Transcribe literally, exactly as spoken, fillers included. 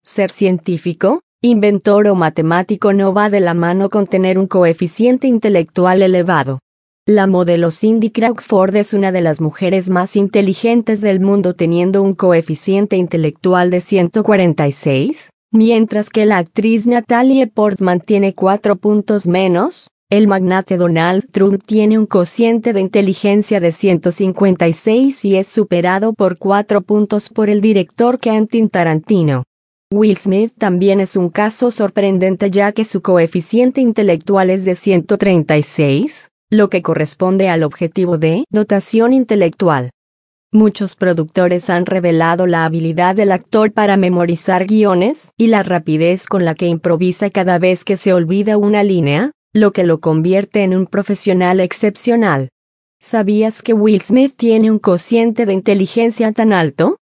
Ser científico, inventor o matemático no va de la mano con tener un coeficiente intelectual elevado. La modelo Cindy Crawford es una de las mujeres más inteligentes del mundo teniendo un coeficiente intelectual de ciento cuarenta y seis, mientras que la actriz Natalie Portman tiene cuatro puntos menos. El magnate Donald Trump tiene un cociente de inteligencia de ciento cincuenta y seis y es superado por cuatro puntos por el director Quentin Tarantino. Will Smith también es un caso sorprendente ya que su coeficiente intelectual es de ciento treinta y seis, lo que corresponde al objetivo de dotación intelectual. Muchos productores han revelado la habilidad del actor para memorizar guiones y la rapidez con la que improvisa cada vez que se olvida una línea, lo que lo convierte en un profesional excepcional. ¿Sabías que Will Smith tiene un cociente de inteligencia tan alto?